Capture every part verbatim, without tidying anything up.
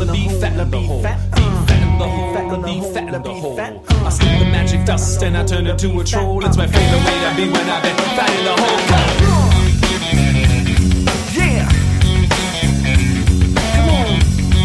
to be fat in the hole. Be fat in the hole, be fat in the hole. I slip the magic dust and I turn into a troll. It's my favorite way to be when I've been fat in the hole. Yeah. Come on.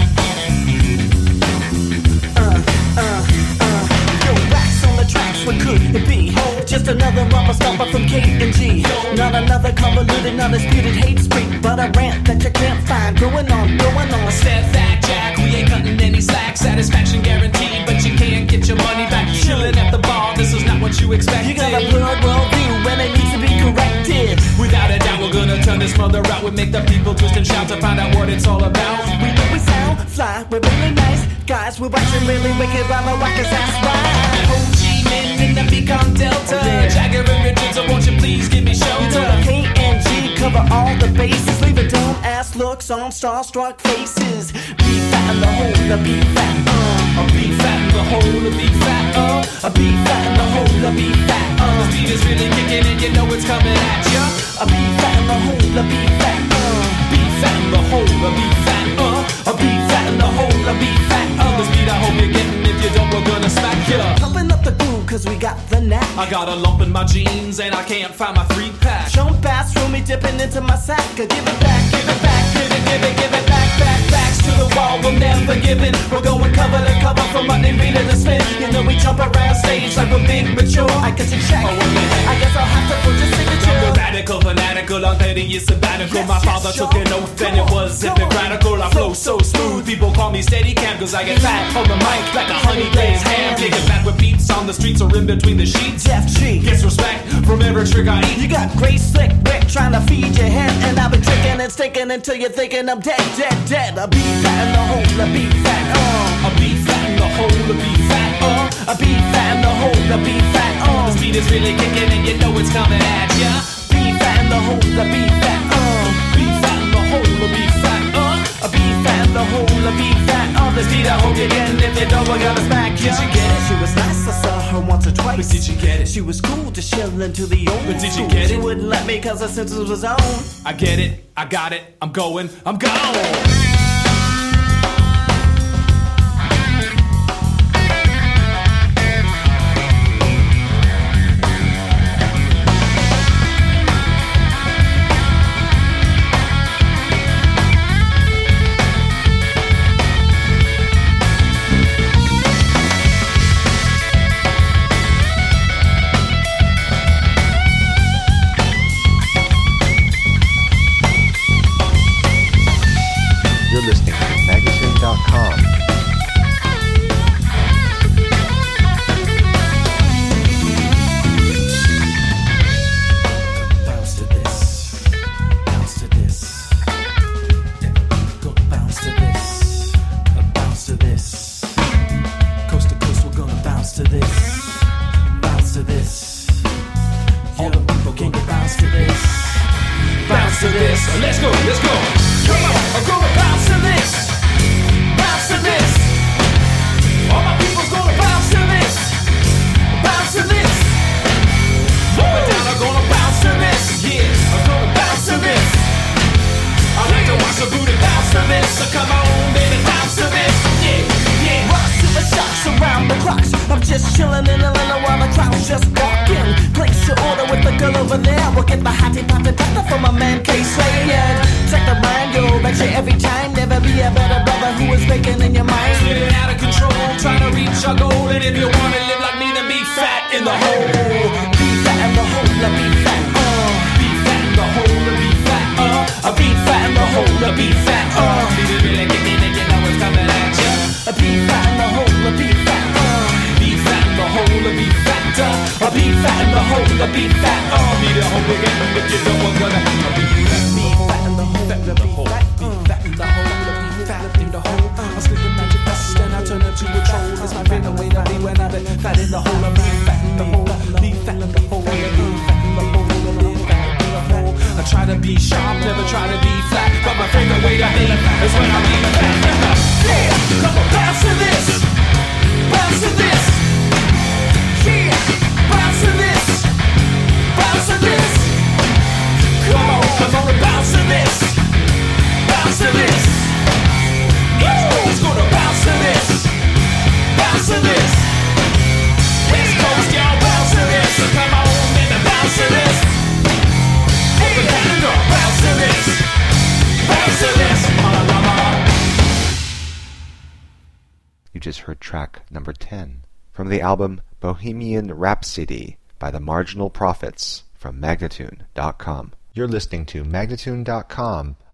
Uh, uh, uh. Yo, wax on the tracks, what could it be? Just another rubber stomper from K and G. Not another convoluted, undisputed hate speak, but a rant that you can't find. Going on, going on. Step back, Jack, we ain't cutting any slack. Satisfaction guaranteed, but you can't get your money back. Chilling at the bar, this is not what you expected. You got a blurred world view when it needs to be corrected. Without a doubt, we're gonna turn this mother out. We make the people twist and shout to find out what it's all about. We know we sound fly, we're really nice guys. We're watching really wicked while the whackers ass right. O G men in the Mekong Delta, yeah. Jagger and Richard, so won't you please give me shelter? You know the K and G cover all the bases, leaving dumb ass looks on starstruck faces. Be fat in the hole, the be fat, uh. A be fat in the hole, a be fat, uh. A be fat in the hole, a be fat, uh. The beat is really kicking and you know it's coming at ya. A be fat in the hole, a be fat, uh. Be fat in the hole, a be fat, uh. A be fat in the hole, a be fat, uh. The speed I hope you're getting, if you don't we're gonna smack ya. Pumping up the groove cause we got the knack. I got a lump in my jeans and I can't find my three pack. Jump past through me dipping into my sack. Give it back, give it back, give it, give it, give it back, back, backs to the wall. We'll never give in. We're going cover to cover from Monday beat to the spin. You know we jump around stage like we're big mature. I guess it's check. Oh, I guess I'll have to put your signature. I'm radical, fanatical, on thirty-year sabbatical. Yes, my yes, father sure. took an oath and it was Come on, hypocritical. I flow so smooth, people call me steady cam cause I get fat on the mic like a honey glazed ham. Kicking back with beats on the streets or in between the sheets. Def G Gets respect from every trick I eat. You got great slick Rick trying to feed your head, and I've been tricking and stinking until you're thinking I'm dead, dead, dead. A be fat in the hole, a be fat, uh. A be fat in the hole, a be fat, uh. A be fat in the hole, a be fat, uh. The speed is really kicking and you know it's coming at ya. Be fat in the hole, a be fat, uh. Be fat in the hole, a be fat, uh. A be fat in the hole, a be fat, uh. The speed I hope you're getting, if you don't we're gonna smack ya. Did you get it? She was nice, I saw her once or twice. But did you get it? She was cool, just chillin' to the old But did you school. get it? She wouldn't let me cause her senses was on. I get it, I got it, I'm going, I'm gone. You're listening to magazine dot com. Bounce to this, bounce to this. Go bounce to this, bounce to this. Coast to coast, we're gonna bounce to this, bounce to this. All the people can get bounce to this, bounce to this. Let's go, let's go. Come on, I'm gonna bounce to this, bounce to this. All my people's gonna bounce to this, bounce to this. Up and down, I'm gonna bounce to this. Yeah, I'm gonna bounce to this. I like to watch the booty bounce to this. So come on, baby, bounce to this. Yeah, yeah. Rocks to the shocks around the clocks. I'm just chillin' in the limo while the crowd's just walking. Place your order with the girl over there. We'll get the hottie potty tata from my man K-Slayer. Check the mind, you'll bet you every time. Never be a better brother who is vacant in your mind. Spinning out of control, trying to reach your goal. And if you wanna live like me, then be fat in the hole. Be fat in the hole, let be fat, uh. Be fat in the hole, and be fat, uh. Be fat in the hole, let be fat, uh. Be really kicking and you know it's coming at ya. Be fat in the hole, let be fat, uh. Be fat in the hole, and be fat, uh. Be fat in the hole, let be fat, uh. Be the hole again, if you know we're gonna be Be fat in the hole, let be fat, uh. fat in the hole, be fat in the hole. I slip the magic dust and I turn into a troll. It's my favorite way to be when I've been fat in the hole. I be fat in the hole, be fat in the hole, be fat in the hole, be fat in the hole. I try to be sharp, never try to be flat, but my favorite way to be is when I be fat in the hole. Yeah, come on, bounce to this, bounce to this. Yeah, bounce to this, bounce to this. Come on, I'm gonna bounce to this, bounce to this. Each one's gonna just heard track number ten from the album Bohemian Rhapsody by the Marginal Prophets from Magnatune dot com. You're listening to Magnatune dot com,